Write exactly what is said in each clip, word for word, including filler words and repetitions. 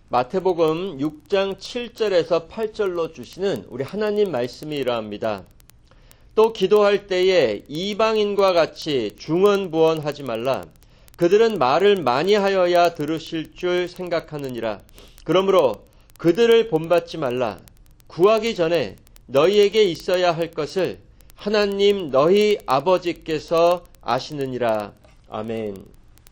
마태복음 육 장 칠 절에서 팔 절로 주시는 우리 하나님 말씀이 이러합니다. 또 기도할 때에 이방인과 같이 중언부언하지 말라. 그들은 말을 많이 하여야 들으실 줄 생각하느니라. 그러므로 그들을 본받지 말라. 구하기 전에 너희에게 있어야 할 것을 하나님 너희 아버지께서 아시느니라. 아멘.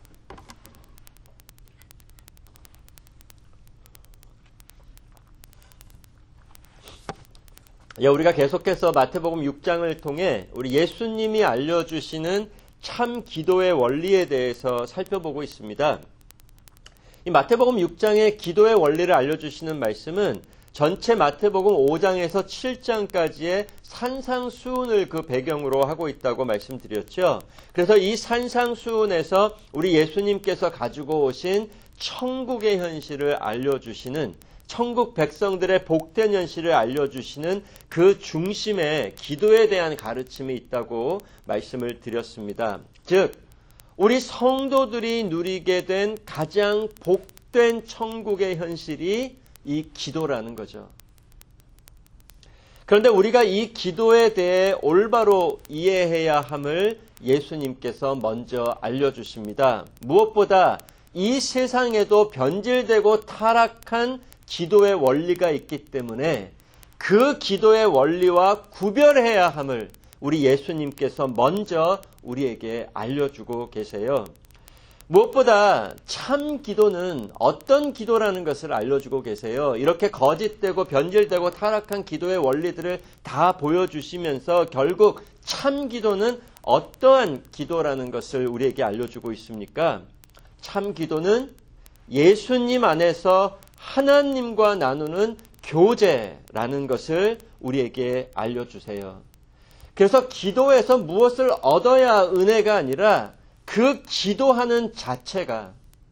예, 우리가 계속해서 마태복음 육 장을 통해 우리 예수님이 알려주시는 참 기도의 원리에 대해서 살펴보고 있습니다. 이 마태복음 육 장의 기도의 원리를 알려주시는 말씀은 전체 마태복음 오 장에서 칠 장까지의 산상수훈을 그 배경으로 하고 있다고 말씀드렸죠. 그래서 이 산상수훈에서 우리 예수님께서 가지고 오신 천국의 현실을 알려주시는, 천국 백성들의 복된 현실을 알려주시는 그 중심에 기도에 대한 가르침이 있다고 말씀을 드렸습니다. 즉, 우리 성도들이 누리게 된 가장 복된 천국의 현실이 이 기도라는 거죠. 그런데 우리가 이 기도에 대해 올바로 이해해야 함을 예수님께서 먼저 알려주십니다. 무엇보다 이 세상에도 변질되고 타락한 기도의 원리가 있기 때문에 그 기도의 원리와 구별해야 함을 우리 예수님께서 먼저 우리에게 알려주고 계세요. 무엇보다 참 기도는 어떤 기도라는 것을 알려주고 계세요. 이렇게 거짓되고 변질되고 타락한 기도의 원리들을 다 보여주시면서 결국 참 기도는 어떠한 기도라는 것을 우리에게 알려주고 있습니까? 참 기도는 예수님 안에서 하나님과 나누는 교제라는 것을 우리에게 알려주세요. 그래서 기도에서 무엇을 얻어야 은혜가 아니라 그 기도하는 자체가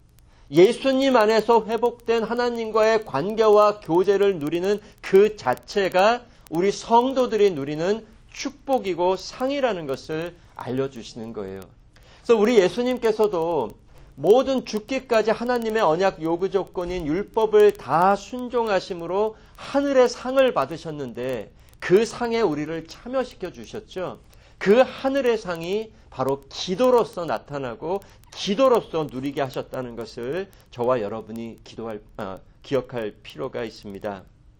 예수님 안에서 회복된 하나님과의 관계와 교제를 누리는 그 자체가 우리 성도들이 누리는 축복이고 상이라는 것을 알려주시는 거예요. 그래서 우리 예수님께서도 모든 죽기까지 하나님의 언약 요구 조건인 율법을 다 순종하심으로 하늘의 상을 받으셨는데 그 상에 우리를 참여시켜 주셨죠. 그 하늘의 상이 바로 기도로서 나타나고 기도로서 누리게 하셨다는 것을 저와 여러분이 기도할, 아, 기억할 필요가 있습니다.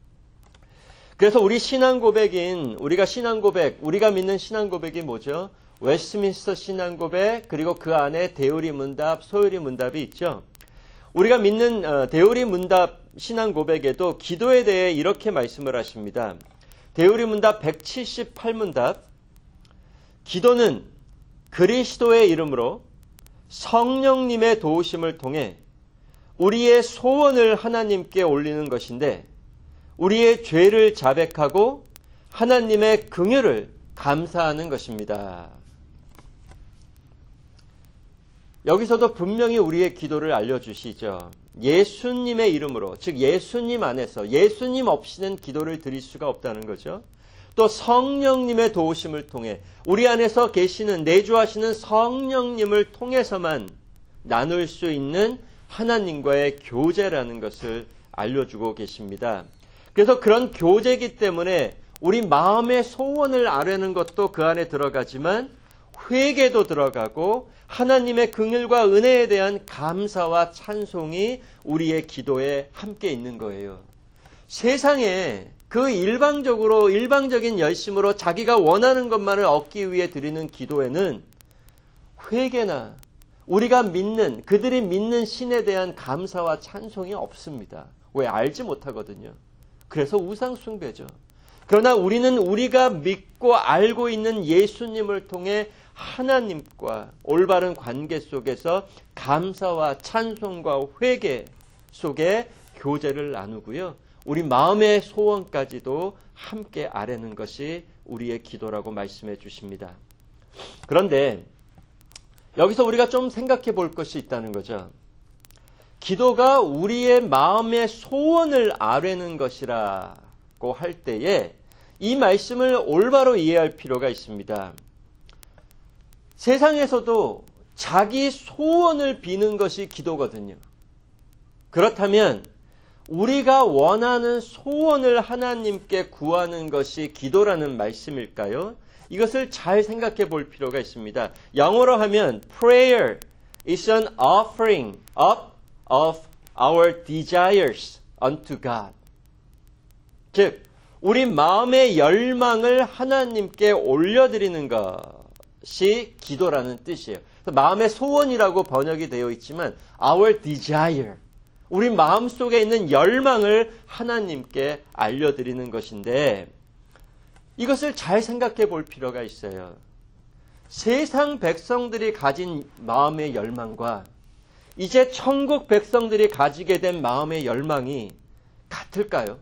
그래서 우리 신앙 고백인, 우리가 신앙 고백, 우리가 믿는 신앙 고백이 뭐죠? 웨스트민스터 신앙 고백, 그리고 그 안에 대우리 문답, 소유리 문답이 있죠. 우리가 믿는 대우리 문답 신앙 고백에도 기도에 대해 이렇게 말씀을 하십니다. 대우리 문답 백칠십팔 문답, 기도는 그리스도의 이름으로 성령님의 도우심을 통해 우리의 소원을 하나님께 올리는 것인데 우리의 죄를 자백하고 하나님의 긍휼을 감사하는 것입니다. 여기서도 분명히 우리의 기도를 알려주시죠. 예수님의 이름으로, 즉 예수님 안에서, 예수님 없이는 기도를 드릴 수가 없다는 거죠. 또 성령님의 도우심을 통해 우리 안에서 계시는, 내주하시는 성령님을 통해서만 나눌 수 있는 하나님과의 교제라는 것을 알려주고 계십니다. 그래서 그런 교제이기 때문에 우리 마음의 소원을 아뢰는 것도 그 안에 들어가지만 회개도 들어가고 하나님의 긍휼과 은혜에 대한 감사와 찬송이 우리의 기도에 함께 있는 거예요. 세상에 그 일방적으로 일방적인 열심으로 자기가 원하는 것만을 얻기 위해 드리는 기도에는 회개나 우리가 믿는, 그들이 믿는 신에 대한 감사와 찬송이 없습니다. 왜? 알지 못하거든요. 그래서 우상 숭배죠. 그러나 우리는 우리가 믿고 알고 있는 예수님을 통해 하나님과 올바른 관계 속에서 감사와 찬송과 회개 속에 교제를 나누고요. 우리 마음의 소원까지도 함께 아뢰는 것이 우리의 기도라고 말씀해 주십니다. 그런데 여기서 우리가 좀 생각해 볼 것이 있다는 거죠. 기도가 우리의 마음의 소원을 아뢰는 것이라고 할 때에 이 말씀을 올바로 이해할 필요가 있습니다. 세상에서도 자기 소원을 비는 것이 기도거든요. 그렇다면 우리가 원하는 소원을 하나님께 구하는 것이 기도라는 말씀일까요? 이것을 잘 생각해 볼 필요가 있습니다. 영어로 하면 prayer is an offering up of our desires unto God. 즉, 우리 마음의 열망을 하나님께 올려드리는 것이 기도라는 뜻이에요. 마음의 소원이라고 번역이 되어 있지만 our desire, 우리 마음속에 있는 열망을 하나님께 알려드리는 것인데 이것을 잘 생각해 볼 필요가 있어요. 세상 백성들이 가진 마음의 열망과 이제 천국 백성들이 가지게 된 마음의 열망이 같을까요?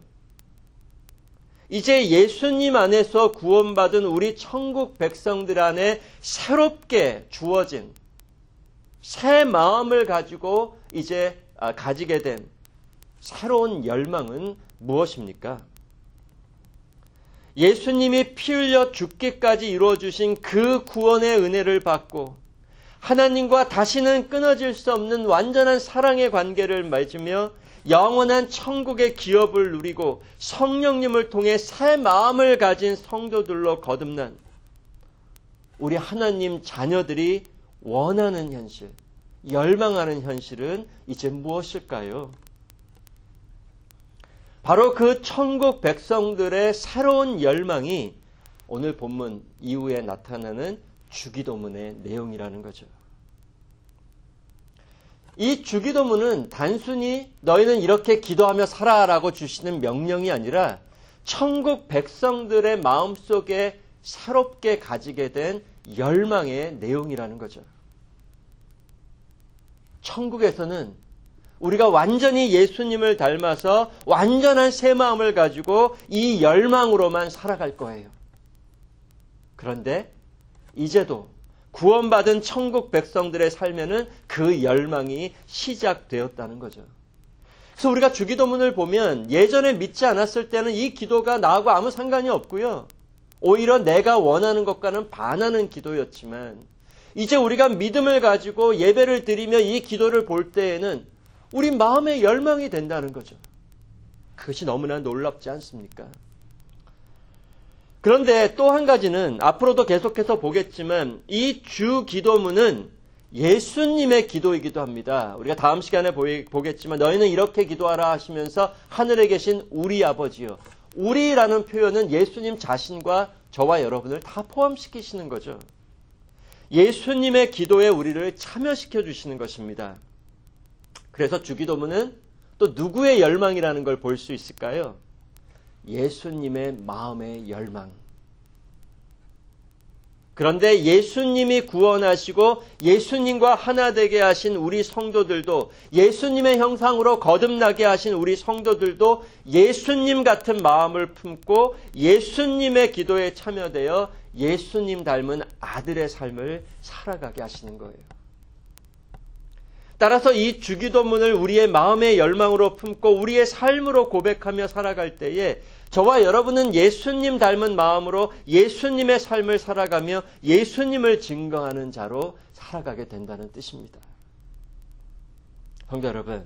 이제 예수님 안에서 구원받은 우리 천국 백성들 안에 새롭게 주어진 새 마음을 가지고 이제 가지게 된 새로운 열망은 무엇입니까? 예수님이 피 흘려 죽기까지 이루어주신 그 구원의 은혜를 받고 하나님과 다시는 끊어질 수 없는 완전한 사랑의 관계를 맺으며 영원한 천국의 기업을 누리고 성령님을 통해 새 마음을 가진 성도들로 거듭난 우리 하나님 자녀들이 원하는 현실, 열망하는 현실은 이제 무엇일까요? 바로 그 천국 백성들의 새로운 열망이 오늘 본문 이후에 나타나는 주기도문의 내용이라는 거죠. 이 주기도문은 단순히 너희는 이렇게 기도하며 살아라고 주시는 명령이 아니라 천국 백성들의 마음속에 새롭게 가지게 된 열망의 내용이라는 거죠. 천국에서는 우리가 완전히 예수님을 닮아서 완전한 새 마음을 가지고 이 열망으로만 살아갈 거예요. 그런데 이제도 구원받은 천국 백성들의 삶에는 그 열망이 시작되었다는 거죠. 그래서 우리가 주기도문을 보면 예전에 믿지 않았을 때는 이 기도가 나하고 아무 상관이 없고요. 오히려 내가 원하는 것과는 반하는 기도였지만 이제 우리가 믿음을 가지고 예배를 드리며 이 기도를 볼 때에는 우리 마음의 열망이 된다는 거죠. 그것이 너무나 놀랍지 않습니까? 그런데 또 한 가지는 앞으로도 계속해서 보겠지만 이 주기도문은 예수님의 기도이기도 합니다. 우리가 다음 시간에 보겠지만 너희는 이렇게 기도하라 하시면서 하늘에 계신 우리 아버지요. 우리라는 표현은 예수님 자신과 저와 여러분을 다 포함시키시는 거죠. 예수님의 기도에 우리를 참여시켜 주시는 것입니다. 그래서 주기도문은 또 누구의 열망이라는 걸 볼 수 있을까요? 예수님의 마음의 열망. 그런데 예수님이 구원하시고 예수님과 하나 되게 하신 우리 성도들도 예수님의 형상으로 거듭나게 하신 우리 성도들도 예수님 같은 마음을 품고 예수님의 기도에 참여되어 예수님 닮은 아들의 삶을 살아가게 하시는 거예요. 따라서 이 주기도문을 우리의 마음의 열망으로 품고 우리의 삶으로 고백하며 살아갈 때에 저와 여러분은 예수님 닮은 마음으로 예수님의 삶을 살아가며 예수님을 증거하는 자로 살아가게 된다는 뜻입니다. 성도 여러분,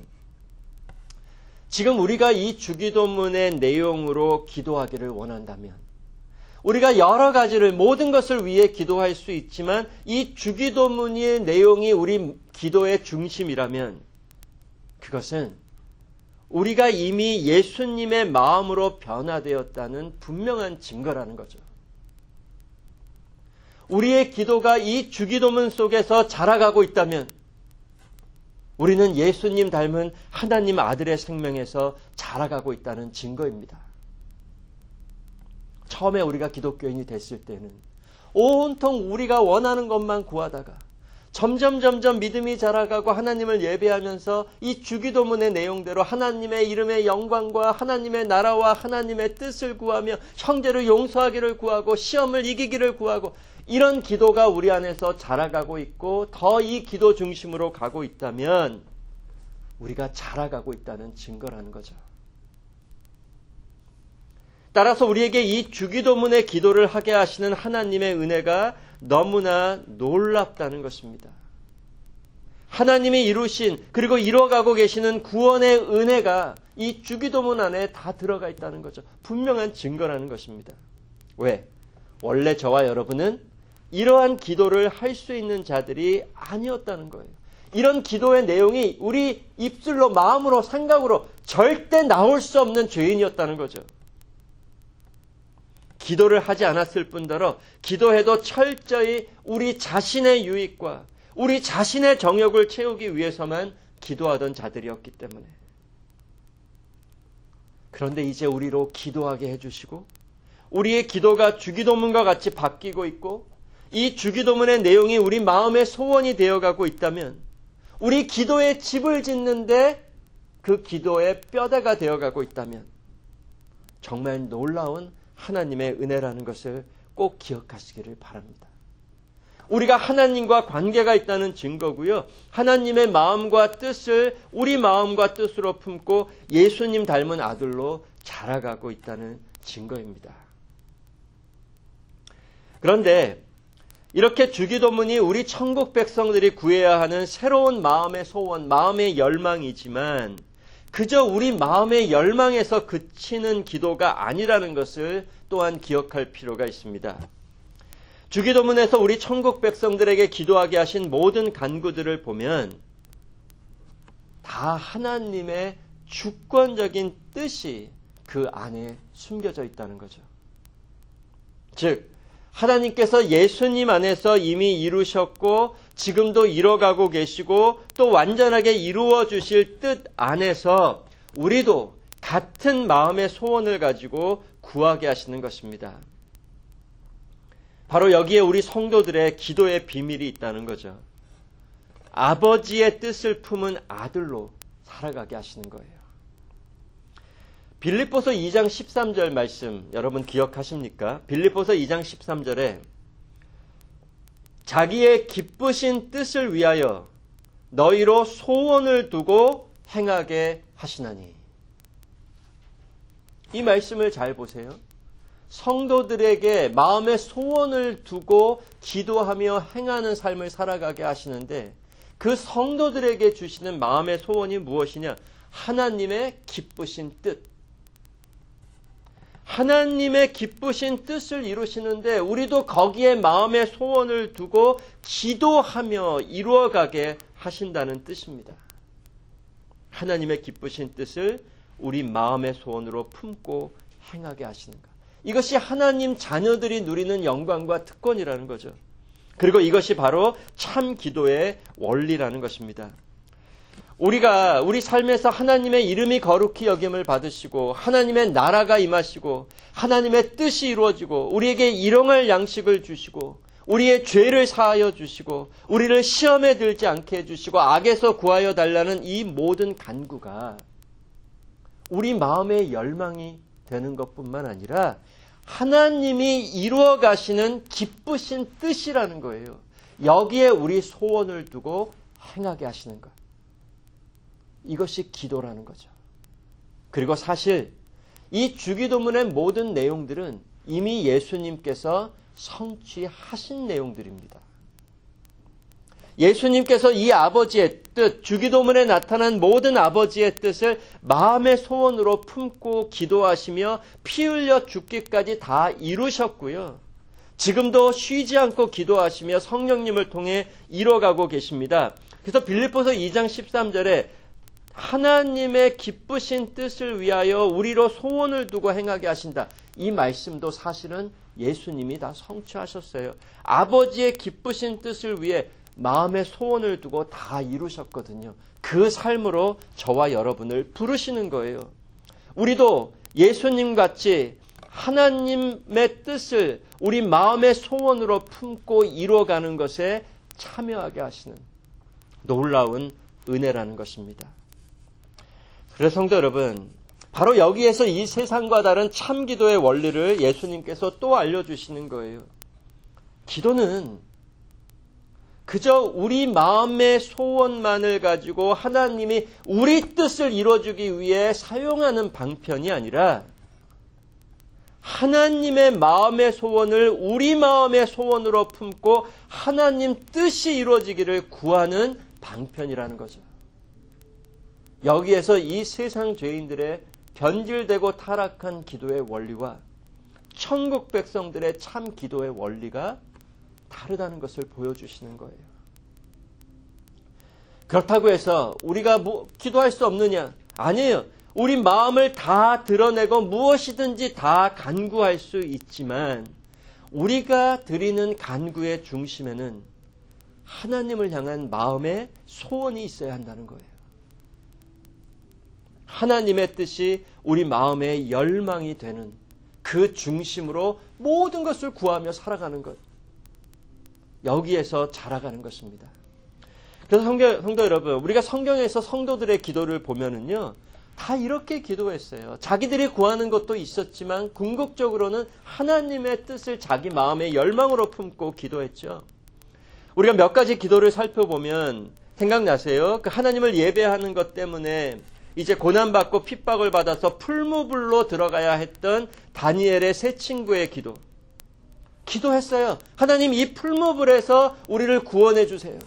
지금 우리가 이 주기도문의 내용으로 기도하기를 원한다면 우리가 여러 가지를 모든 것을 위해 기도할 수 있지만 이 주기도문의 내용이 우리 기도의 중심이라면 그것은 우리가 이미 예수님의 마음으로 변화되었다는 분명한 증거라는 거죠. 우리의 기도가 이 주기도문 속에서 자라가고 있다면 우리는 예수님 닮은 하나님 아들의 생명에서 자라가고 있다는 증거입니다. 처음에 우리가 기독교인이 됐을 때는 온통 우리가 원하는 것만 구하다가 점점 점점 믿음이 자라가고 하나님을 예배하면서 이 주기도문의 내용대로 하나님의 이름의 영광과 하나님의 나라와 하나님의 뜻을 구하며 형제를 용서하기를 구하고 시험을 이기기를 구하고 이런 기도가 우리 안에서 자라가고 있고 더 이 기도 중심으로 가고 있다면 우리가 자라가고 있다는 증거라는 거죠. 따라서 우리에게 이 주기도문의 기도를 하게 하시는 하나님의 은혜가 너무나 놀랍다는 것입니다. 하나님이 이루신 그리고 이뤄가고 계시는 구원의 은혜가 이 주기도문 안에 다 들어가 있다는 거죠. 분명한 증거라는 것입니다. 왜? 원래 저와 여러분은 이러한 기도를 할 수 있는 자들이 아니었다는 거예요. 이런 기도의 내용이 우리 입술로, 마음으로, 생각으로 절대 나올 수 없는 죄인이었다는 거죠. 기도를 하지 않았을 뿐더러 기도해도 철저히 우리 자신의 유익과 우리 자신의 정욕을 채우기 위해서만 기도하던 자들이었기 때문에. 그런데 이제 우리로 기도하게 해주시고 우리의 기도가 주기도문과 같이 바뀌고 있고 이 주기도문의 내용이 우리 마음의 소원이 되어가고 있다면 우리 기도의 집을 짓는데 그 기도의 뼈대가 되어가고 있다면 정말 놀라운 하나님의 은혜라는 것을 꼭 기억하시기를 바랍니다. 우리가 하나님과 관계가 있다는 증거고요. 하나님의 마음과 뜻을 우리 마음과 뜻으로 품고 예수님 닮은 아들로 자라가고 있다는 증거입니다. 그런데 이렇게 주기도문이 우리 천국 백성들이 구해야 하는 새로운 마음의 소원, 마음의 열망이지만 그저 우리 마음의 열망에서 그치는 기도가 아니라는 것을 또한 기억할 필요가 있습니다. 주기도문에서 우리 천국 백성들에게 기도하게 하신 모든 간구들을 보면 다 하나님의 주권적인 뜻이 그 안에 숨겨져 있다는 거죠. 즉 하나님께서 예수님 안에서 이미 이루셨고 지금도 이뤄가고 계시고 또 완전하게 이루어 주실 뜻 안에서 우리도 같은 마음의 소원을 가지고 구하게 하시는 것입니다. 바로 여기에 우리 성도들의 기도의 비밀이 있다는 거죠. 아버지의 뜻을 품은 아들로 살아가게 하시는 거예요. 빌립보서 이 장 십삼 절 말씀 여러분 기억하십니까? 빌립보서 이 장 십삼 절에 자기의 기쁘신 뜻을 위하여 너희로 소원을 두고 행하게 하시나니. 이 말씀을 잘 보세요. 성도들에게 마음의 소원을 두고 기도하며 행하는 삶을 살아가게 하시는데 그 성도들에게 주시는 마음의 소원이 무엇이냐? 하나님의 기쁘신 뜻. 하나님의 기쁘신 뜻을 이루시는데 우리도 거기에 마음의 소원을 두고 기도하며 이루어가게 하신다는 뜻입니다. 하나님의 기쁘신 뜻을 우리 마음의 소원으로 품고 행하게 하시는 것. 이것이 하나님 자녀들이 누리는 영광과 특권이라는 거죠. 그리고 이것이 바로 참 기도의 원리라는 것입니다. 우리가 우리 삶에서 하나님의 이름이 거룩히 여김을 받으시고 하나님의 나라가 임하시고 하나님의 뜻이 이루어지고 우리에게 일용할 양식을 주시고 우리의 죄를 사하여 주시고 우리를 시험에 들지 않게 해주시고 악에서 구하여 달라는 이 모든 간구가 우리 마음의 열망이 되는 것뿐만 아니라 하나님이 이루어 가시는 기쁘신 뜻이라는 거예요. 여기에 우리 소원을 두고 행하게 하시는 것. 이것이 기도라는 거죠. 그리고 사실 이 주기도문의 모든 내용들은 이미 예수님께서 성취하신 내용들입니다. 예수님께서 이 아버지의 뜻, 주기도문에 나타난 모든 아버지의 뜻을 마음의 소원으로 품고 기도하시며 피 흘려 죽기까지 다 이루셨고요. 지금도 쉬지 않고 기도하시며 성령님을 통해 이뤄가고 계십니다. 그래서 빌립보서 이 장 십삼 절에 하나님의 기쁘신 뜻을 위하여 우리로 소원을 두고 행하게 하신다. 이 말씀도 사실은 예수님이 다 성취하셨어요. 아버지의 기쁘신 뜻을 위해 마음의 소원을 두고 다 이루셨거든요. 그 삶으로 저와 여러분을 부르시는 거예요. 우리도 예수님같이 하나님의 뜻을 우리 마음의 소원으로 품고 이루어가는 것에 참여하게 하시는 놀라운 은혜라는 것입니다. 그래서 성도 여러분, 바로 여기에서 이 세상과 다른 참 기도의 원리를 예수님께서 또 알려주시는 거예요. 기도는 그저 우리 마음의 소원만을 가지고 하나님이 우리 뜻을 이루어주기 위해 사용하는 방편이 아니라 하나님의 마음의 소원을 우리 마음의 소원으로 품고 하나님 뜻이 이루어지기를 구하는 방편이라는 거죠. 여기에서 이 세상 죄인들의 변질되고 타락한 기도의 원리와 천국 백성들의 참 기도의 원리가 다르다는 것을 보여주시는 거예요. 그렇다고 해서 우리가 뭐 기도할 수 없느냐? 아니에요. 우리 마음을 다 드러내고 무엇이든지 다 간구할 수 있지만 우리가 드리는 간구의 중심에는 하나님을 향한 마음의 소원이 있어야 한다는 거예요. 하나님의 뜻이 우리 마음의 열망이 되는 그 중심으로 모든 것을 구하며 살아가는 것. 여기에서 자라가는 것입니다. 그래서 성도, 성도 여러분, 우리가 성경에서 성도들의 기도를 보면은요, 다 이렇게 기도했어요. 자기들이 구하는 것도 있었지만 궁극적으로는 하나님의 뜻을 자기 마음의 열망으로 품고 기도했죠. 우리가 몇 가지 기도를 살펴보면 생각나세요? 그 하나님을 예배하는 것 때문에 이제 고난받고 핍박을 받아서 풀무불로 들어가야 했던 다니엘의 세 친구의 기도. 기도했어요. 하나님, 이 풀무불에서 우리를 구원해 주세요.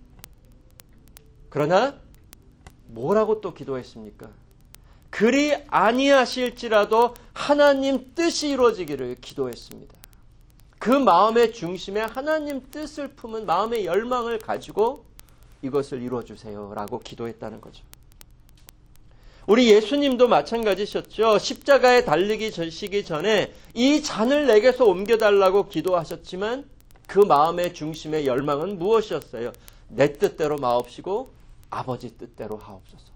그러나 뭐라고 또 기도했습니까? 그리 아니하실지라도 하나님 뜻이 이루어지기를 기도했습니다. 그 마음의 중심에 하나님 뜻을 품은 마음의 열망을 가지고 이것을 이루어주세요 라고 기도했다는 거죠. 우리 예수님도 마찬가지셨죠. 십자가에 달리기 전시기 전에 이 잔을 내게서 옮겨달라고 기도하셨지만 그 마음의 중심의 열망은 무엇이었어요? 내 뜻대로 마옵시고 아버지 뜻대로 하옵소서.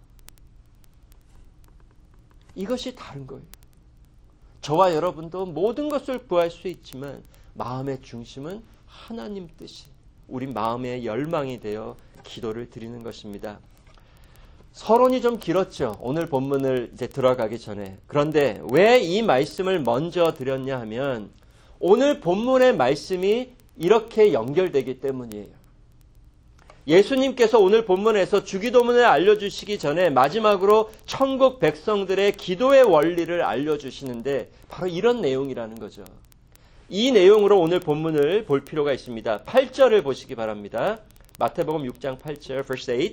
이것이 다른 거예요. 저와 여러분도 모든 것을 구할 수 있지만 마음의 중심은 하나님 뜻이 우리 마음의 열망이 되어 기도를 드리는 것입니다. 서론이 좀 길었죠. 오늘 본문을 이제 들어가기 전에. 그런데 왜 이 말씀을 먼저 드렸냐 하면 오늘 본문의 말씀이 이렇게 연결되기 때문이에요. 예수님께서 오늘 본문에서 주기도문을 알려주시기 전에 마지막으로 천국 백성들의 기도의 원리를 알려주시는데 바로 이런 내용이라는 거죠. 이 내용으로 오늘 본문을 볼 필요가 있습니다. 팔 절을 보시기 바랍니다. 마태복음 육 장 팔 절, verse 팔.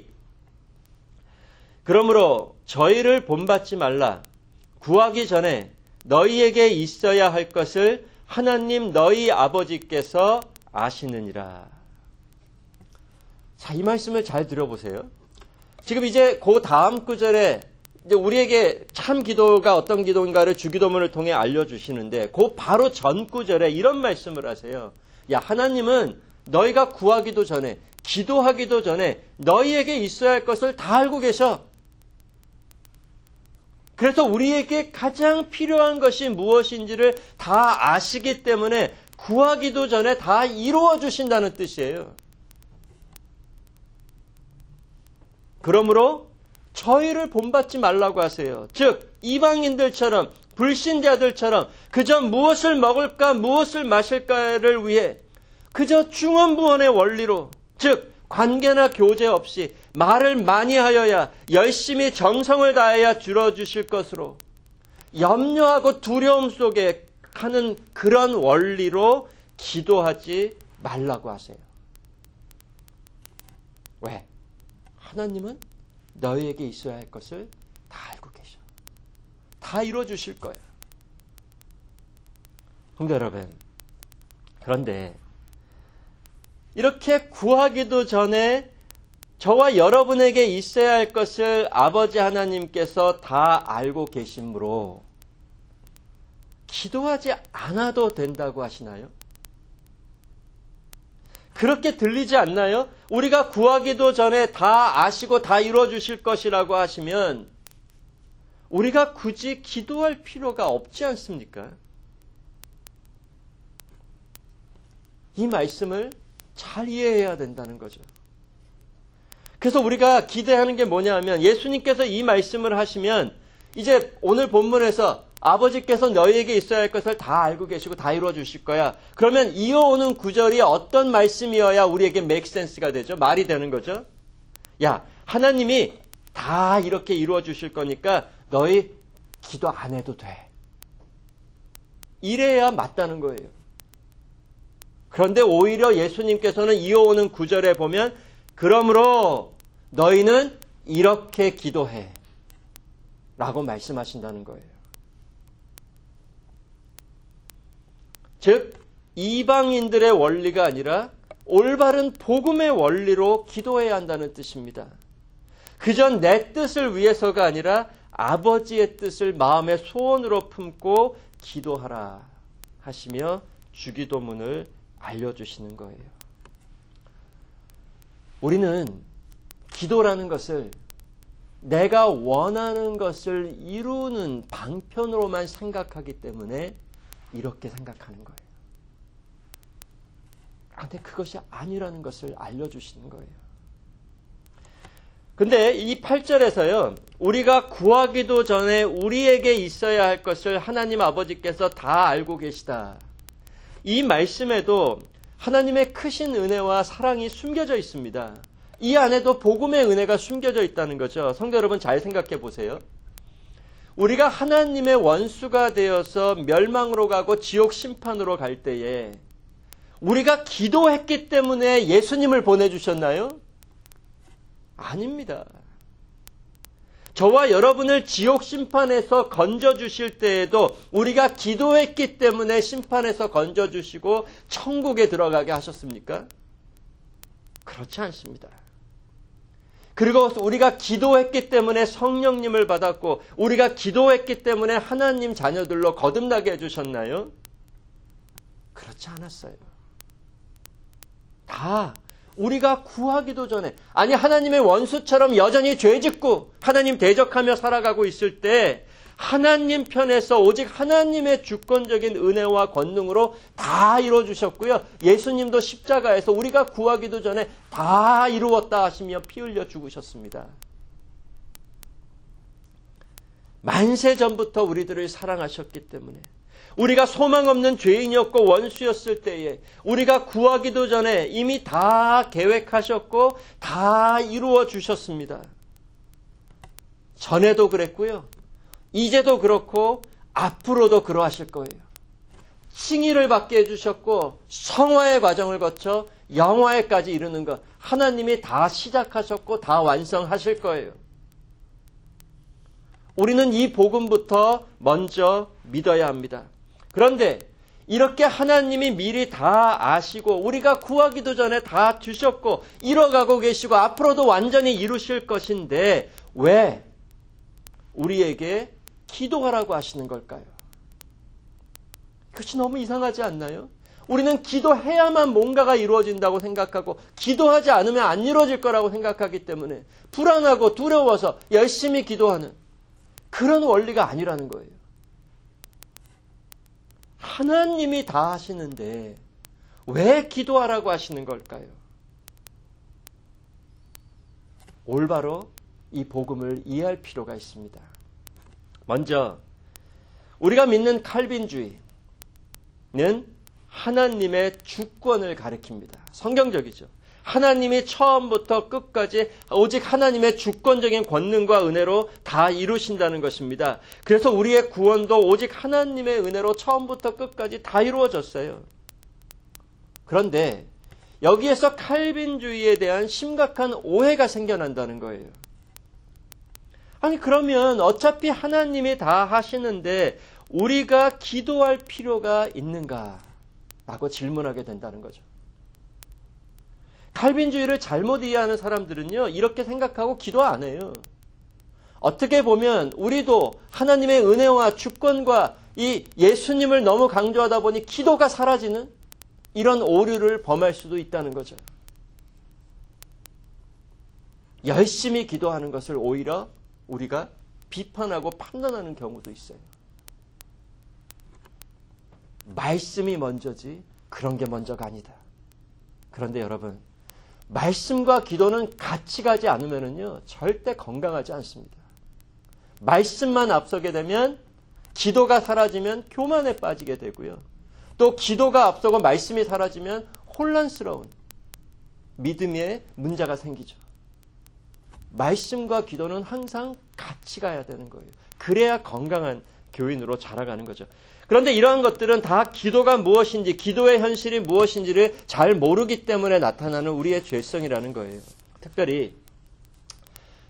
그러므로 저희를 본받지 말라. 구하기 전에 너희에게 있어야 할 것을 하나님 너희 아버지께서 아시느니라. 자, 이 말씀을 잘 들어보세요. 지금 이제 그 다음 구절에 이제 우리에게 참 기도가 어떤 기도인가를 주기도문을 통해 알려주시는데 그 바로 전 구절에 이런 말씀을 하세요. 야, 하나님은 너희가 구하기도 전에 기도하기도 전에 너희에게 있어야 할 것을 다 알고 계셔. 그래서 우리에게 가장 필요한 것이 무엇인지를 다 아시기 때문에 구하기도 전에 다 이루어 주신다는 뜻이에요. 그러므로 저희를 본받지 말라고 하세요. 즉 이방인들처럼 불신자들처럼 그저 무엇을 먹을까 무엇을 마실까를 위해 그저 중언부언의 원리로 즉 관계나 교제 없이 말을 많이 하여야 열심히 정성을 다해야 줄어주실 것으로 염려하고 두려움 속에 하는 그런 원리로 기도하지 말라고 하세요. 왜? 하나님은 너희에게 있어야 할 것을 다 알고 계셔. 다 이루어 주실 거야. 성도 여러분, 그런데 이렇게 구하기도 전에 저와 여러분에게 있어야 할 것을 아버지 하나님께서 다 알고 계시므로 기도하지 않아도 된다고 하시나요? 그렇게 들리지 않나요? 우리가 구하기도 전에 다 아시고 다 이루어 주실 것이라고 하시면 우리가 굳이 기도할 필요가 없지 않습니까? 이 말씀을 잘 이해해야 된다는 거죠. 그래서 우리가 기대하는 게 뭐냐 하면 예수님께서 이 말씀을 하시면 이제 오늘 본문에서 아버지께서 너희에게 있어야 할 것을 다 알고 계시고 다 이루어 주실 거야. 그러면 이어오는 구절이 어떤 말씀이어야 우리에게 make sense가 되죠? 말이 되는 거죠? 야, 하나님이 다 이렇게 이루어 주실 거니까 너희 기도 안 해도 돼. 이래야 맞다는 거예요. 그런데 오히려 예수님께서는 이어오는 구절에 보면 그러므로 너희는 이렇게 기도해. 라고 말씀하신다는 거예요. 즉, 이방인들의 원리가 아니라 올바른 복음의 원리로 기도해야 한다는 뜻입니다. 그저 내 뜻을 위해서가 아니라 아버지의 뜻을 마음의 소원으로 품고 기도하라 하시며 주기도문을 알려주시는 거예요. 우리는 기도라는 것을 내가 원하는 것을 이루는 방편으로만 생각하기 때문에 이렇게 생각하는 거예요. 그런데 그것이 아니라는 것을 알려주시는 거예요. 근데 이 팔 절에서요, 우리가 구하기도 전에 우리에게 있어야 할 것을 하나님 아버지께서 다 알고 계시다. 이 말씀에도 하나님의 크신 은혜와 사랑이 숨겨져 있습니다. 이 안에도 복음의 은혜가 숨겨져 있다는 거죠. 성도 여러분 잘 생각해 보세요. 우리가 하나님의 원수가 되어서 멸망으로 가고 지옥 심판으로 갈 때에 우리가 기도했기 때문에 예수님을 보내주셨나요? 아닙니다. 저와 여러분을 지옥 심판에서 건져주실 때에도 우리가 기도했기 때문에 심판에서 건져주시고 천국에 들어가게 하셨습니까? 그렇지 않습니다. 그리고 우리가 기도했기 때문에 성령님을 받았고 우리가 기도했기 때문에 하나님 자녀들로 거듭나게 해주셨나요? 그렇지 않았어요. 다 우리가 구하기도 전에, 아니 하나님의 원수처럼 여전히 죄짓고 하나님 대적하며 살아가고 있을 때 하나님 편에서 오직 하나님의 주권적인 은혜와 권능으로 다 이루어주셨고요. 예수님도 십자가에서 우리가 구하기도 전에 다 이루었다 하시며 피 흘려 죽으셨습니다. 만세 전부터 우리들을 사랑하셨기 때문에 우리가 소망 없는 죄인이었고 원수였을 때에 우리가 구하기도 전에 이미 다 계획하셨고 다 이루어 주셨습니다. 전에도 그랬고요. 이제도 그렇고 앞으로도 그러하실 거예요. 칭의를 받게 해주셨고 성화의 과정을 거쳐 영화에까지 이르는 것 하나님이 다 시작하셨고 다 완성하실 거예요. 우리는 이 복음부터 먼저 믿어야 합니다. 그런데 이렇게 하나님이 미리 다 아시고 우리가 구하기도 전에 다 주셨고 이뤄가고 계시고 앞으로도 완전히 이루실 것인데 왜 우리에게 기도하라고 하시는 걸까요? 그것이 너무 이상하지 않나요? 우리는 기도해야만 뭔가가 이루어진다고 생각하고 기도하지 않으면 안 이루어질 거라고 생각하기 때문에 불안하고 두려워서 열심히 기도하는 그런 원리가 아니라는 거예요. 하나님이 다 하시는데 왜 기도하라고 하시는 걸까요? 올바로 이 복음을 이해할 필요가 있습니다. 먼저 우리가 믿는 칼빈주의는 하나님의 주권을 가리킵니다. 성경적이죠. 하나님이 처음부터 끝까지 오직 하나님의 주권적인 권능과 은혜로 다 이루신다는 것입니다. 그래서 우리의 구원도 오직 하나님의 은혜로 처음부터 끝까지 다 이루어졌어요. 그런데 여기에서 칼빈주의에 대한 심각한 오해가 생겨난다는 거예요. 아니 그러면 어차피 하나님이 다 하시는데 우리가 기도할 필요가 있는가? 라고 질문하게 된다는 거죠. 칼빈주의를 잘못 이해하는 사람들은요, 이렇게 생각하고 기도 안 해요. 어떻게 보면 우리도 하나님의 은혜와 주권과 이 예수님을 너무 강조하다 보니 기도가 사라지는 이런 오류를 범할 수도 있다는 거죠. 열심히 기도하는 것을 오히려 우리가 비판하고 판단하는 경우도 있어요. 말씀이 먼저지 그런 게 먼저가 아니다. 그런데 여러분, 말씀과 기도는 같이 가지 않으면요 절대 건강하지 않습니다. 말씀만 앞서게 되면 기도가 사라지면 교만에 빠지게 되고요. 또 기도가 앞서고 말씀이 사라지면 혼란스러운 믿음의 문제가 생기죠. 말씀과 기도는 항상 같이 가야 되는 거예요. 그래야 건강한 교인으로 자라가는 거죠. 그런데 이러한 것들은 다 기도가 무엇인지, 기도의 현실이 무엇인지를 잘 모르기 때문에 나타나는 우리의 죄성이라는 거예요. 특별히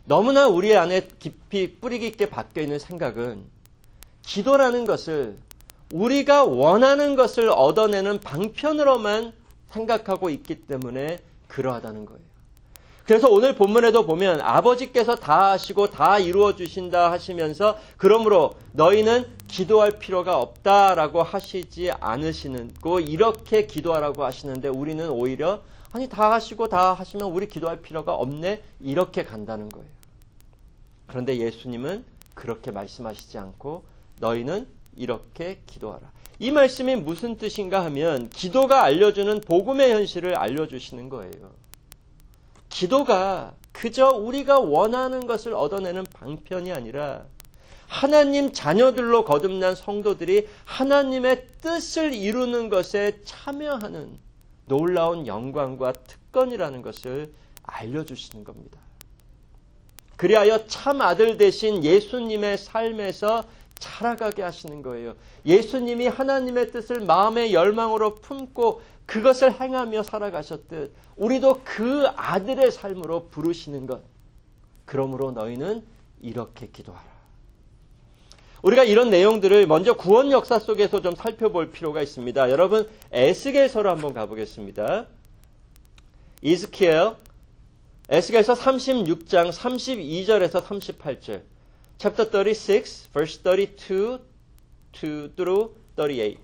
너무나 우리 안에 깊이 뿌리 깊게 박혀 있는 생각은 기도라는 것을 우리가 원하는 것을 얻어내는 방편으로만 생각하고 있기 때문에 그러하다는 거예요. 그래서 오늘 본문에도 보면 아버지께서 다 하시고 다 이루어 주신다 하시면서 그러므로 너희는 기도할 필요가 없다라고 하시지 않으시고 이렇게 기도하라고 하시는데 우리는 오히려 아니 다 하시고 다 하시면 우리 기도할 필요가 없네 이렇게 간다는 거예요. 그런데 예수님은 그렇게 말씀하시지 않고 너희는 이렇게 기도하라. 이 말씀이 무슨 뜻인가 하면 기도가 알려주는 복음의 현실을 알려주시는 거예요. 기도가 그저 우리가 원하는 것을 얻어내는 방편이 아니라 하나님 자녀들로 거듭난 성도들이 하나님의 뜻을 이루는 것에 참여하는 놀라운 영광과 특권이라는 것을 알려주시는 겁니다. 그리하여 참 아들 되신 예수님의 삶에서 자라가게 하시는 거예요. 예수님이 하나님의 뜻을 마음의 열망으로 품고 그것을 행하며 살아가셨듯 우리도 그 아들의 삶으로 부르시는 것. 그러므로 너희는 이렇게 기도하라. 우리가 이런 내용들을 먼저 구원 역사 속에서 좀 살펴볼 필요가 있습니다. 여러분 에스겔서로 한번 가보겠습니다. 이스키엘 에스겔서 삼십육 장 삼십이 절에서 삼십팔 절 Chapter thirty-six, verse thirty-two to through thirty-eight.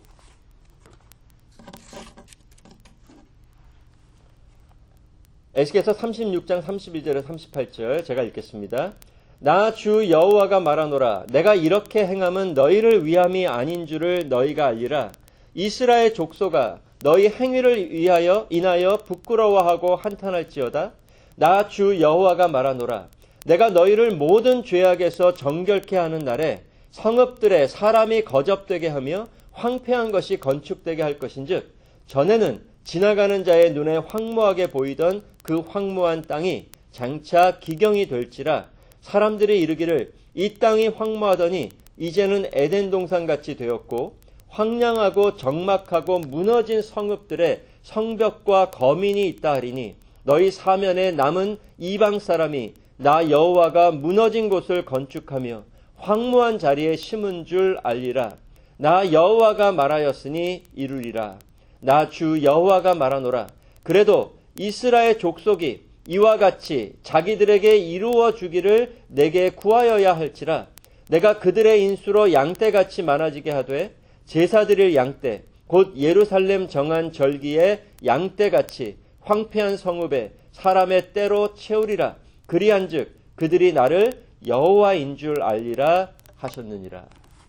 에스겔서 삼십육 장 삼십이 절에서 삼십팔 절 제가 읽겠습니다. 나 주 여호와가 말하노라. 내가 이렇게 행함은 너희를 위함이 아닌 줄을 너희가 알리라. 이스라엘 족속아 너희 행위를 위하여 인하여 부끄러워하고 한탄할지어다. 나 주 여호와가 말하노라. 내가 너희를 모든 죄악에서 정결케 하는 날에 성읍들에 사람이 거접되게 하며 황폐한 것이 건축되게 할 것인즉 전에는 지나가는 자의 눈에 황무하게 보이던 그 황무한 땅이 장차 기경이 될지라. 사람들이 이르기를 이 땅이 황무하더니 이제는 에덴 동산같이 되었고 황량하고 적막하고 무너진 성읍들에 성벽과 거민이 있다 하리니 너희 사면에 남은 이방 사람이 나 여호와가 무너진 곳을 건축하며 황무한 자리에 심은 줄 알리라. 나 여호와가 말하였으니 이루리라. 나 주 여호와가 말하노라. 그래도 이스라엘 족속이 이와 같이 자기들에게 이루어 주기를 내게 구하여야 할지라. 내가 그들의 인수로 양떼같이 많아지게 하되 제사 드릴 양떼 곧 예루살렘 정한 절기에 양떼같이 황폐한 성읍에 사람의 떼로 채우리라. 그리한즉 그들이 나를 여호와인 줄 알리라 하셨느니라.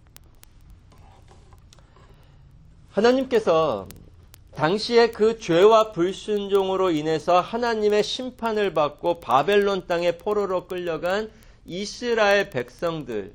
하나님께서 당시에 그 죄와 불순종으로 인해서 하나님의 심판을 받고 바벨론 땅에 포로로 끌려간 이스라엘 백성들의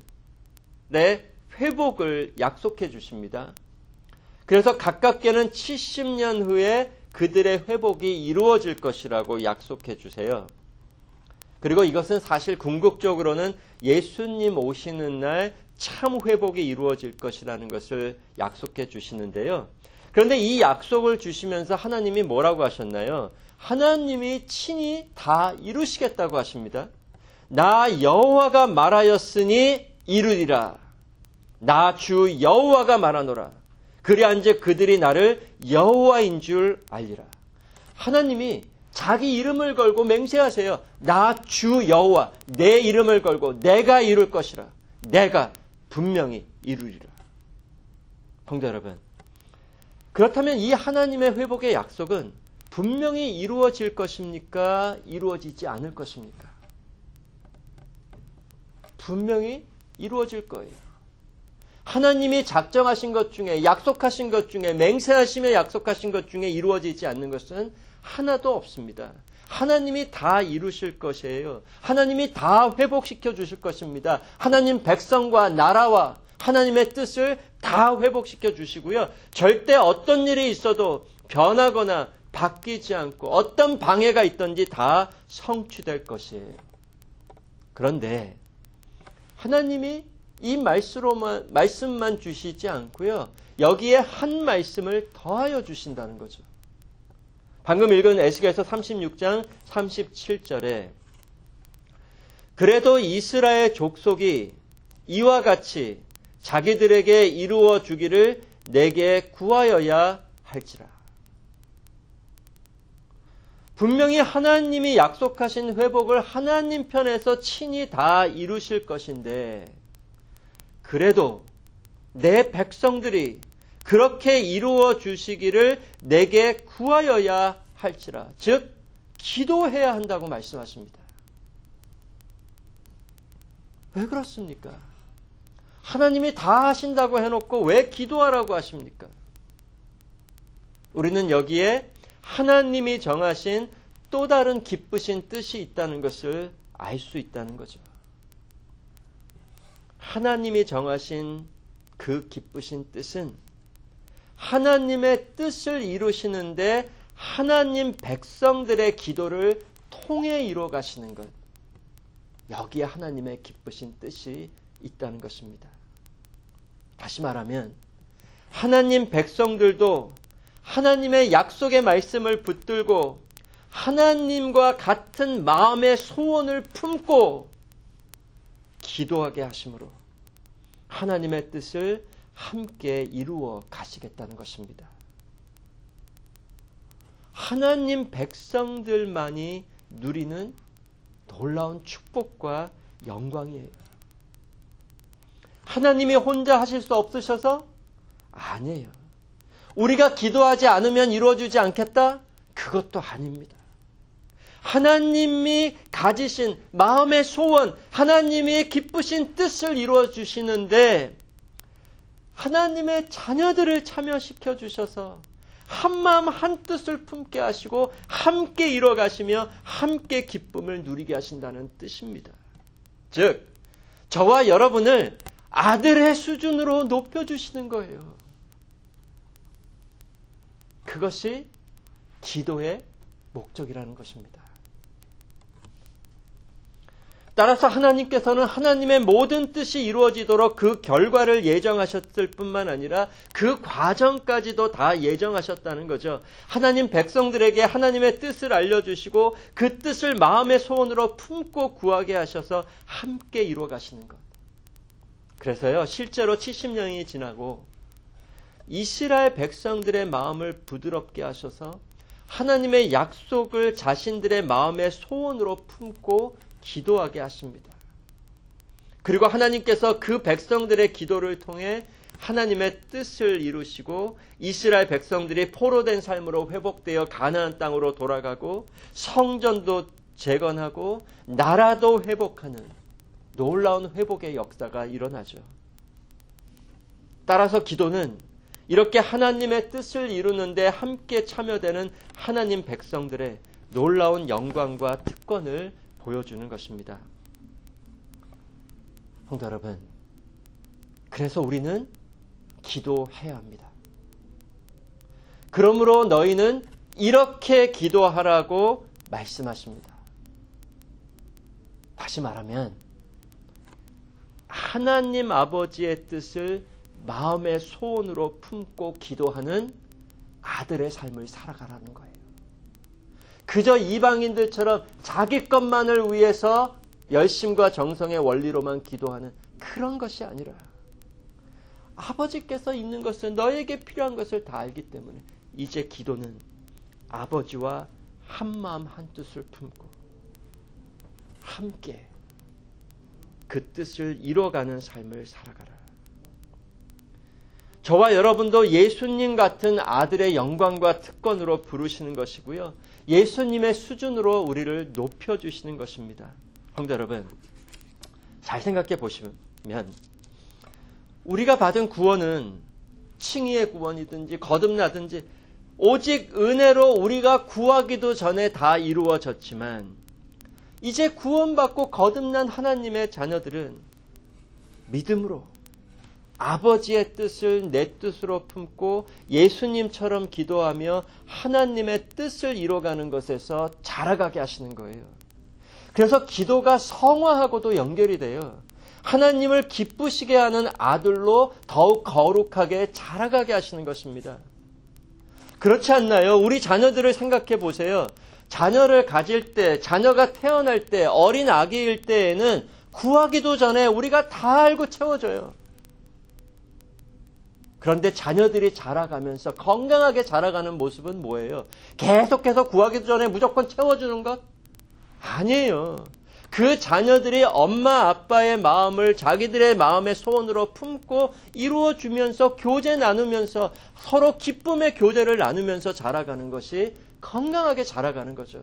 회복을 약속해 주십니다. 그래서 가깝게는 칠십 년 후에 그들의 회복이 이루어질 것이라고 약속해 주세요. 그리고 이것은 사실 궁극적으로는 예수님 오시는 날 참 회복이 이루어질 것이라는 것을 약속해 주시는데요. 그런데 이 약속을 주시면서 하나님이 뭐라고 하셨나요? 하나님이 친히 다 이루시겠다고 하십니다. 나 여호와가 말하였으니 이루리라. 나 주 여호와가 말하노라. 그리한즉 그들이 나를 여호와인 줄 알리라. 하나님이 자기 이름을 걸고 맹세하세요. 나 주 여호와 내 이름을 걸고 내가 이룰 것이라. 내가 분명히 이루리라. 성도 여러분, 그렇다면 이 하나님의 회복의 약속은 분명히 이루어질 것입니까? 이루어지지 않을 것입니까? 분명히 이루어질 거예요. 하나님이 작정하신 것 중에, 약속하신 것 중에, 맹세하시며 약속하신 것 중에 이루어지지 않는 것은 하나도 없습니다. 하나님이 다 이루실 것이에요. 하나님이 다 회복시켜 주실 것입니다. 하나님 백성과 나라와 하나님의 뜻을 다 회복시켜 주시고요. 절대 어떤 일이 있어도 변하거나 바뀌지 않고 어떤 방해가 있든지 다 성취될 것이에요. 그런데 하나님이 이 말씀으로만, 말씀만 주시지 않고요. 여기에 한 말씀을 더하여 주신다는 거죠. 방금 읽은 에스겔서 삼십육 장 삼십칠 절에 그래도 이스라엘 족속이 이와 같이 자기들에게 이루어 주기를 내게 구하여야 할지라. 분명히 하나님이 약속하신 회복을 하나님 편에서 친히 다 이루실 것인데, 그래도 내 백성들이 그렇게 이루어 주시기를 내게 구하여야 할지라. 즉, 기도해야 한다고 말씀하십니다. 왜 그렇습니까? 하나님이 다 하신다고 해놓고 왜 기도하라고 하십니까? 우리는 여기에 하나님이 정하신 또 다른 기쁘신 뜻이 있다는 것을 알 수 있다는 거죠. 하나님이 정하신 그 기쁘신 뜻은 하나님의 뜻을 이루시는데 하나님 백성들의 기도를 통해 이루어 가시는 것. 여기에 하나님의 기쁘신 뜻이 있다는 것입니다. 다시 말하면 하나님 백성들도 하나님의 약속의 말씀을 붙들고 하나님과 같은 마음의 소원을 품고 기도하게 하심으로 하나님의 뜻을 함께 이루어 가시겠다는 것입니다. 하나님 백성들만이 누리는 놀라운 축복과 영광이에요. 하나님이 혼자 하실 수 없으셔서? 아니에요. 우리가 기도하지 않으면 이루어지지 않겠다? 그것도 아닙니다. 하나님이 가지신 마음의 소원, 하나님이 기쁘신 뜻을 이루어 주시는데 하나님의 자녀들을 참여시켜 주셔서 한마음 한뜻을 품게 하시고 함께 이뤄가시며 함께 기쁨을 누리게 하신다는 뜻입니다. 즉, 저와 여러분을 아들의 수준으로 높여주시는 거예요. 그것이 기도의 목적이라는 것입니다. 따라서 하나님께서는 하나님의 모든 뜻이 이루어지도록 그 결과를 예정하셨을 뿐만 아니라 그 과정까지도 다 예정하셨다는 거죠. 하나님 백성들에게 하나님의 뜻을 알려주시고 그 뜻을 마음의 소원으로 품고 구하게 하셔서 함께 이루어 가시는 것. 그래서요, 실제로 칠십 년이 지나고 이스라엘 백성들의 마음을 부드럽게 하셔서 하나님의 약속을 자신들의 마음의 소원으로 품고 기도하게 하십니다. 그리고 하나님께서 그 백성들의 기도를 통해 하나님의 뜻을 이루시고 이스라엘 백성들이 포로된 삶으로 회복되어 가나안 땅으로 돌아가고 성전도 재건하고 나라도 회복하는 놀라운 회복의 역사가 일어나죠. 따라서 기도는 이렇게 하나님의 뜻을 이루는데 함께 참여되는 하나님 백성들의 놀라운 영광과 특권을 보여주는 것입니다. 성도 여러분, 그래서 우리는 기도해야 합니다. 그러므로 너희는 이렇게 기도하라고 말씀하십니다. 다시 말하면 하나님 아버지의 뜻을 마음의 소원으로 품고 기도하는 아들의 삶을 살아가라는 거예요. 그저 이방인들처럼 자기 것만을 위해서 열심과 정성의 원리로만 기도하는 그런 것이 아니라 아버지께서 있는 것을, 너에게 필요한 것을 다 알기 때문에 이제 기도는 아버지와 한마음 한뜻을 품고 함께 그 뜻을 이뤄가는 삶을 살아가라. 저와 여러분도 예수님 같은 아들의 영광과 특권으로 부르시는 것이고요. 예수님의 수준으로 우리를 높여주시는 것입니다. 성도 여러분, 잘 생각해 보시면 우리가 받은 구원은 칭의의 구원이든지 거듭나든지 오직 은혜로 우리가 구하기도 전에 다 이루어졌지만 이제 구원받고 거듭난 하나님의 자녀들은 믿음으로 아버지의 뜻을 내 뜻으로 품고 예수님처럼 기도하며 하나님의 뜻을 이뤄가는 것에서 자라가게 하시는 거예요. 그래서 기도가 성화하고도 연결이 돼요. 하나님을 기쁘시게 하는 아들로 더욱 거룩하게 자라가게 하시는 것입니다. 그렇지 않나요? 우리 자녀들을 생각해 보세요. 자녀를 가질 때, 자녀가 태어날 때, 어린 아기일 때에는 구하기도 전에 우리가 다 알고 채워줘요. 그런데 자녀들이 자라가면서 건강하게 자라가는 모습은 뭐예요? 계속해서 구하기도 전에 무조건 채워주는 것? 아니에요. 그 자녀들이 엄마 아빠의 마음을 자기들의 마음의 소원으로 품고 이루어주면서 교제 나누면서 서로 기쁨의 교제를 나누면서 자라가는 것이 건강하게 자라가는 거죠.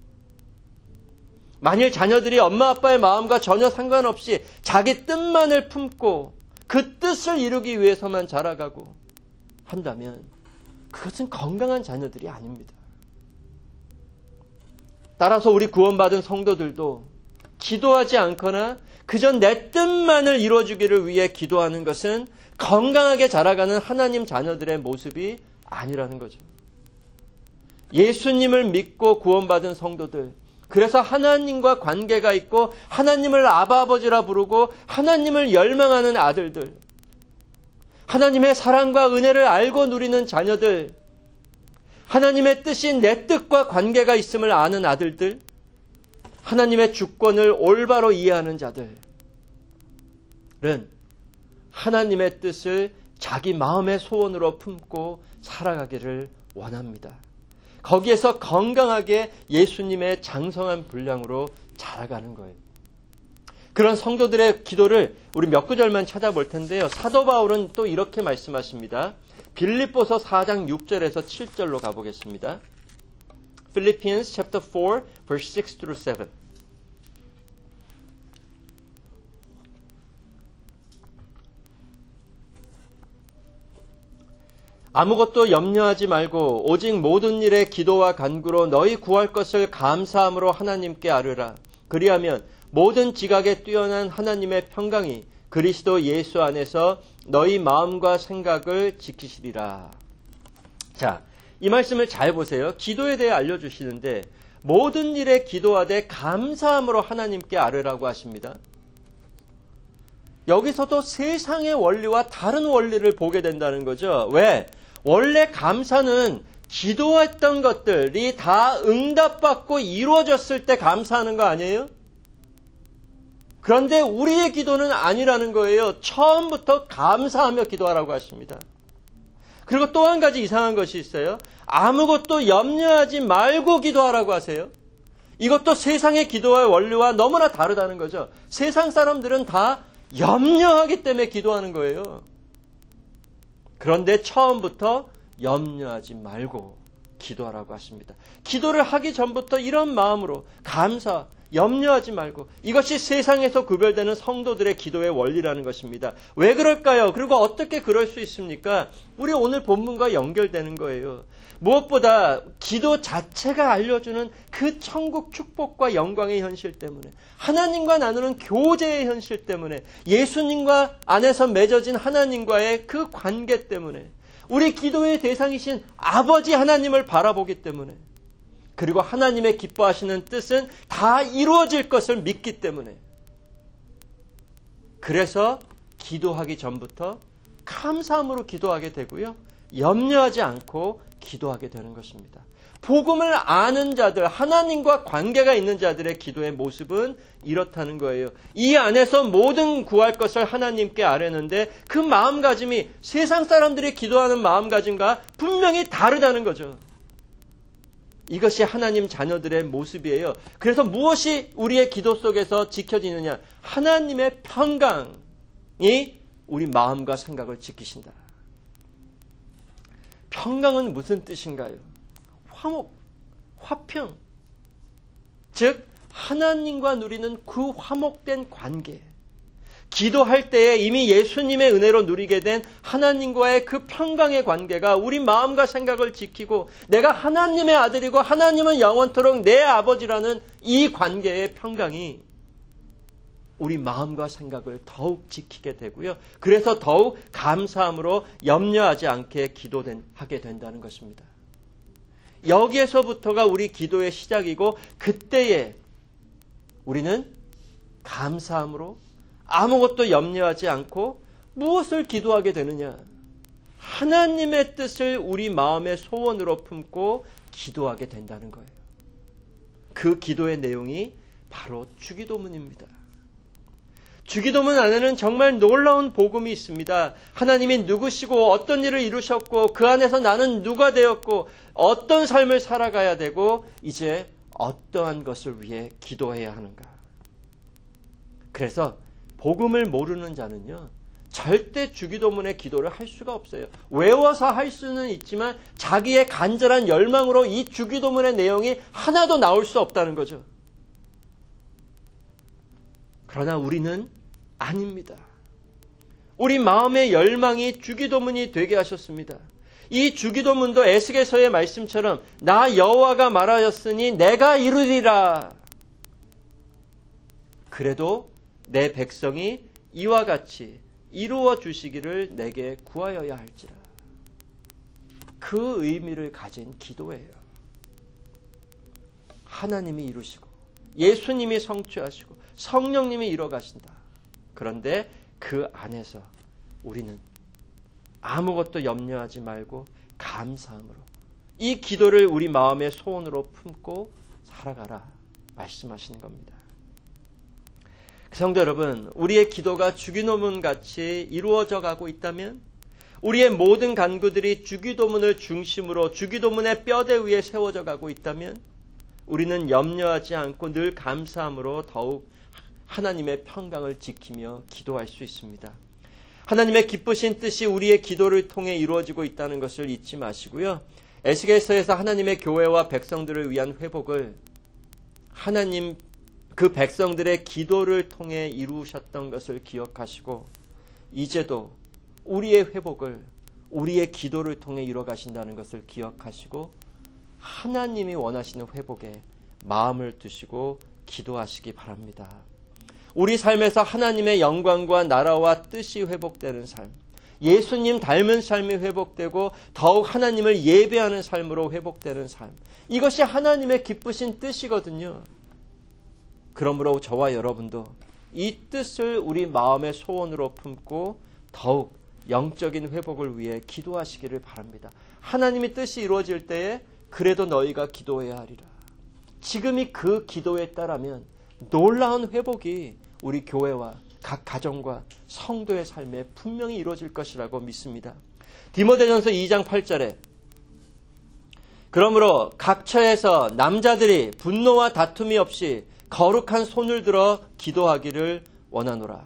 만일 자녀들이 엄마 아빠의 마음과 전혀 상관없이 자기 뜻만을 품고 그 뜻을 이루기 위해서만 자라가고 한다면 그것은 건강한 자녀들이 아닙니다. 따라서 우리 구원받은 성도들도 기도하지 않거나 그저 내 뜻만을 이루어주기를 위해 기도하는 것은 건강하게 자라가는 하나님 자녀들의 모습이 아니라는 거죠. 예수님을 믿고 구원받은 성도들, 그래서 하나님과 관계가 있고 하나님을 아바 아버지라 부르고 하나님을 열망하는 아들들, 하나님의 사랑과 은혜를 알고 누리는 자녀들, 하나님의 뜻이 내 뜻과 관계가 있음을 아는 아들들, 하나님의 주권을 올바로 이해하는 자들은 하나님의 뜻을 자기 마음의 소원으로 품고 살아가기를 원합니다. 거기에서 건강하게 예수님의 장성한 분량으로 자라가는 거예요. 그런 성도들의 기도를 우리 몇 구절만 찾아볼 텐데요. 사도 바울은 또 이렇게 말씀하십니다. 빌립보서 사 장 육 절에서 칠 절로 가보겠습니다. Philippians chapter four, verse six through seven. 아무것도 염려하지 말고 오직 모든 일에 기도와 간구로 너희 구할 것을 감사함으로 하나님께 아뢰라. 그리하면 모든 지각에 뛰어난 하나님의 평강이 그리스도 예수 안에서 너희 마음과 생각을 지키시리라. 자, 이 말씀을 잘 보세요. 기도에 대해 알려주시는데 모든 일에 기도하되 감사함으로 하나님께 아뢰라고 하십니다. 여기서도 세상의 원리와 다른 원리를 보게 된다는 거죠. 왜? 원래 감사는 기도했던 것들이 다 응답받고 이루어졌을 때 감사하는 거 아니에요? 그런데 우리의 기도는 아니라는 거예요. 처음부터 감사하며 기도하라고 하십니다. 그리고 또 한 가지 이상한 것이 있어요. 아무것도 염려하지 말고 기도하라고 하세요. 이것도 세상의 기도의 원리와 너무나 다르다는 거죠. 세상 사람들은 다 염려하기 때문에 기도하는 거예요. 그런데 처음부터 염려하지 말고 기도하라고 하십니다. 기도를 하기 전부터 이런 마음으로 감사, 염려하지 말고, 이것이 세상에서 구별되는 성도들의 기도의 원리라는 것입니다. 왜 그럴까요? 그리고 어떻게 그럴 수 있습니까? 우리 오늘 본문과 연결되는 거예요. 무엇보다 기도 자체가 알려주는 그 천국 축복과 영광의 현실 때문에, 하나님과 나누는 교제의 현실 때문에, 예수님과 안에서 맺어진 하나님과의 그 관계 때문에, 우리 기도의 대상이신 아버지 하나님을 바라보기 때문에, 그리고 하나님의 기뻐하시는 뜻은 다 이루어질 것을 믿기 때문에, 그래서 기도하기 전부터 감사함으로 기도하게 되고요, 염려하지 않고 기도하게 되는 것입니다. 복음을 아는 자들, 하나님과 관계가 있는 자들의 기도의 모습은 이렇다는 거예요. 이 안에서 모든 구할 것을 하나님께 아뢰는데 그 마음가짐이 세상 사람들이 기도하는 마음가짐과 분명히 다르다는 거죠. 이것이 하나님 자녀들의 모습이에요. 그래서 무엇이 우리의 기도 속에서 지켜지느냐? 하나님의 평강이 우리 마음과 생각을 지키신다. 평강은 무슨 뜻인가요? 화목, 화평. 즉 하나님과 누리는 그 화목된 관계. 기도할 때에 이미 예수님의 은혜로 누리게 된 하나님과의 그 평강의 관계가 우리 마음과 생각을 지키고, 내가 하나님의 아들이고 하나님은 영원토록 내 아버지라는 이 관계의 평강이 우리 마음과 생각을 더욱 지키게 되고요. 그래서 더욱 감사함으로 염려하지 않게 기도하게 된다는 것입니다. 여기에서부터가 우리 기도의 시작이고, 그때에 우리는 감사함으로 아무것도 염려하지 않고 무엇을 기도하게 되느냐? 하나님의 뜻을 우리 마음의 소원으로 품고 기도하게 된다는 거예요. 그 기도의 내용이 바로 주기도문입니다. 주기도문 안에는 정말 놀라운 복음이 있습니다. 하나님이 누구시고 어떤 일을 이루셨고 그 안에서 나는 누가 되었고 어떤 삶을 살아가야 되고 이제 어떠한 것을 위해 기도해야 하는가. 그래서 복음을 모르는 자는요, 절대 주기도문의 기도를 할 수가 없어요. 외워서 할 수는 있지만 자기의 간절한 열망으로 이 주기도문의 내용이 하나도 나올 수 없다는 거죠. 그러나 우리는 아닙니다. 우리 마음의 열망이 주기도문이 되게 하셨습니다. 이 주기도문도 에스겔서의 말씀처럼 나 여호와가 말하였으니 내가 이루리라. 그래도 내 백성이 이와 같이 이루어 주시기를 내게 구하여야 할지라. 그 의미를 가진 기도예요. 하나님이 이루시고 예수님이 성취하시고 성령님이 이뤄가신다. 그런데 그 안에서 우리는 아무것도 염려하지 말고 감사함으로 이 기도를 우리 마음의 소원으로 품고 살아가라 말씀하시는 겁니다. 성도 여러분, 우리의 기도가 주기도문 같이 이루어져 가고 있다면, 우리의 모든 간구들이 주기도문을 중심으로 주기도문의 뼈대 위에 세워져 가고 있다면, 우리는 염려하지 않고 늘 감사함으로 더욱 하나님의 평강을 지키며 기도할 수 있습니다. 하나님의 기쁘신 뜻이 우리의 기도를 통해 이루어지고 있다는 것을 잊지 마시고요. 에스겔서에서 하나님의 교회와 백성들을 위한 회복을 하나님 그 백성들의 기도를 통해 이루셨던 것을 기억하시고 이제도 우리의 회복을 우리의 기도를 통해 이뤄가신다는 것을 기억하시고 하나님이 원하시는 회복에 마음을 두시고 기도하시기 바랍니다. 우리 삶에서 하나님의 영광과 나라와 뜻이 회복되는 삶, 예수님 닮은 삶이 회복되고 더욱 하나님을 예배하는 삶으로 회복되는 삶, 이것이 하나님의 기쁘신 뜻이거든요. 그러므로 저와 여러분도 이 뜻을 우리 마음의 소원으로 품고 더욱 영적인 회복을 위해 기도하시기를 바랍니다. 하나님의 뜻이 이루어질 때에 그래도 너희가 기도해야 하리라. 지금이 그 기도에 따르면 놀라운 회복이 우리 교회와 각 가정과 성도의 삶에 분명히 이루어질 것이라고 믿습니다. 디모데전서 이 장 팔 절에 그러므로 각 처에서 남자들이 분노와 다툼이 없이 거룩한 손을 들어 기도하기를 원하노라.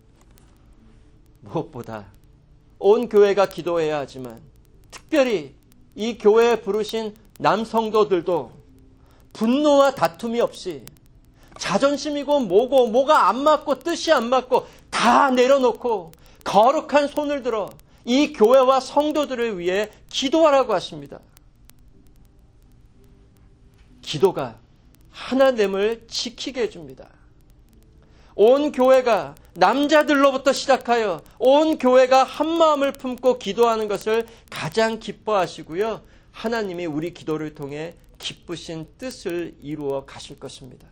무엇보다 온 교회가 기도해야 하지만 특별히 이 교회에 부르신 남성도들도 분노와 다툼이 없이 자존심이고 뭐고 뭐가 안 맞고 뜻이 안 맞고 다 내려놓고 거룩한 손을 들어 이 교회와 성도들을 위해 기도하라고 하십니다. 기도가 하나됨을 지키게 해줍니다. 온 교회가 남자들로부터 시작하여 온 교회가 한 마음을 품고 기도하는 것을 가장 기뻐하시고요. 하나님이 우리 기도를 통해 기쁘신 뜻을 이루어 가실 것입니다.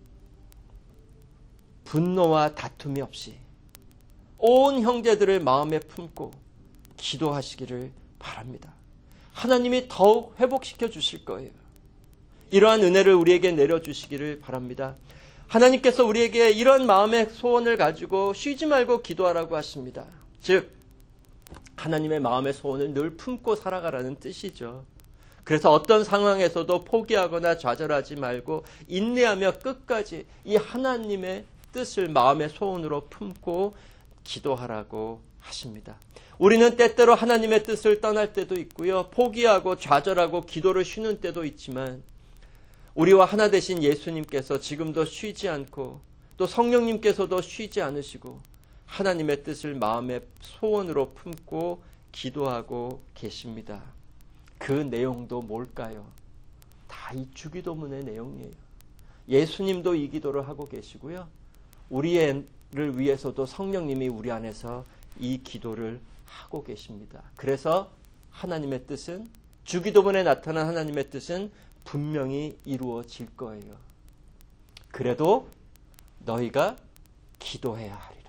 분노와 다툼이 없이 온 형제들을 마음에 품고 기도하시기를 바랍니다. 하나님이 더욱 회복시켜 주실 거예요. 이러한 은혜를 우리에게 내려주시기를 바랍니다. 하나님께서 우리에게 이런 마음의 소원을 가지고 쉬지 말고 기도하라고 하십니다. 즉 하나님의 마음의 소원을 늘 품고 살아가라는 뜻이죠. 그래서 어떤 상황에서도 포기하거나 좌절하지 말고 인내하며 끝까지 이 하나님의 뜻을 마음의 소원으로 품고 기도하라고 하십니다. 우리는 때때로 하나님의 뜻을 떠날 때도 있고요. 포기하고 좌절하고 기도를 쉬는 때도 있지만 우리와 하나 되신 예수님께서 지금도 쉬지 않고 또 성령님께서도 쉬지 않으시고 하나님의 뜻을 마음의 소원으로 품고 기도하고 계십니다. 그 내용도 뭘까요? 다 이 주기도문의 내용이에요. 예수님도 이 기도를 하고 계시고요. 우리를 위해서도 성령님이 우리 안에서 이 기도를 하고 계십니다. 그래서 하나님의 뜻은 주기도문에 나타난 하나님의 뜻은 분명히 이루어질 거예요. 그래도 너희가 기도해야 하리라.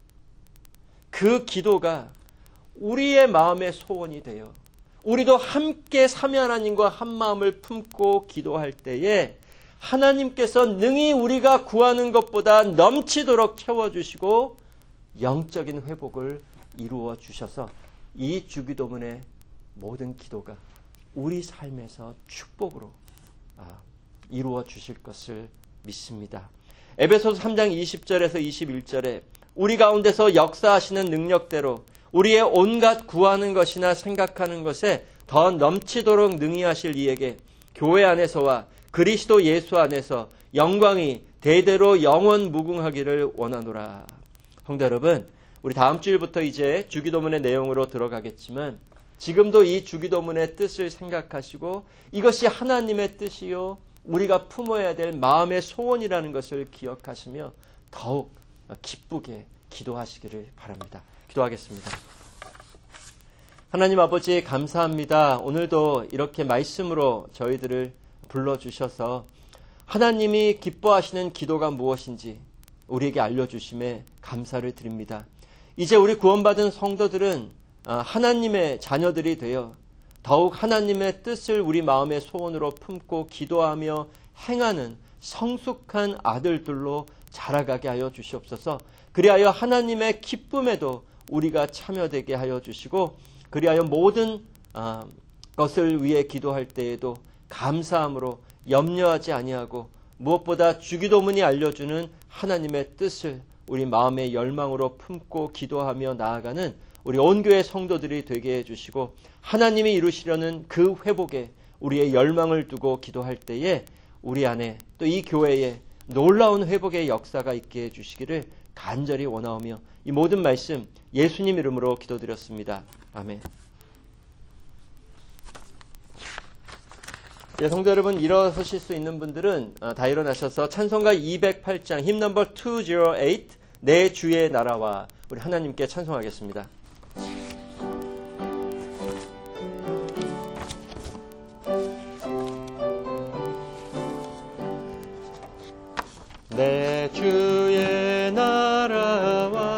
그 기도가 우리의 마음의 소원이 되어 우리도 함께 삼위 하나님과 한 마음을 품고 기도할 때에 하나님께서 능히 우리가 구하는 것보다 넘치도록 채워주시고 영적인 회복을 이루어 주셔서 이 주기도문의 모든 기도가 우리 삶에서 축복으로 이루어 주실 것을 믿습니다. 에베소서 삼 장 이십 절에서 이십일 절에 우리 가운데서 역사하시는 능력대로 우리의 온갖 구하는 것이나 생각하는 것에 더 넘치도록 능히 하실 이에게 교회 안에서와 그리스도 예수 안에서 영광이 대대로 영원 무궁하기를 원하노라. 성도 여러분, 우리 다음 주일부터 이제 주기도문의 내용으로 들어가겠지만 지금도 이 주기도문의 뜻을 생각하시고 이것이 하나님의 뜻이요 우리가 품어야 될 마음의 소원이라는 것을 기억하시며 더욱 기쁘게 기도하시기를 바랍니다. 기도하겠습니다. 하나님 아버지 감사합니다. 오늘도 이렇게 말씀으로 저희들을 불러주셔서 하나님이 기뻐하시는 기도가 무엇인지 우리에게 알려주심에 감사를 드립니다. 이제 우리 구원받은 성도들은 하나님의 자녀들이 되어 더욱 하나님의 뜻을 우리 마음의 소원으로 품고 기도하며 행하는 성숙한 아들들로 자라가게 하여 주시옵소서. 그리하여 하나님의 기쁨에도 우리가 참여되게 하여 주시고 그리하여 모든 것을 위해 기도할 때에도 감사함으로 염려하지 아니하고 무엇보다 주기도문이 알려주는 하나님의 뜻을 우리 마음의 열망으로 품고 기도하며 나아가는 우리 온 교회 성도들이 되게 해주시고 하나님이 이루시려는 그 회복에 우리의 열망을 두고 기도할 때에 우리 안에 또 이 교회에 놀라운 회복의 역사가 있게 해주시기를 간절히 원하오며 이 모든 말씀 예수님 이름으로 기도드렸습니다. 아멘. 예, 성도 여러분 일어서실 수 있는 분들은 다 일어나셔서 찬송가 이백팔 장 힘 넘버 이백팔 내 주의 나라와 우리 하나님께 찬송하겠습니다. 내 주의 나라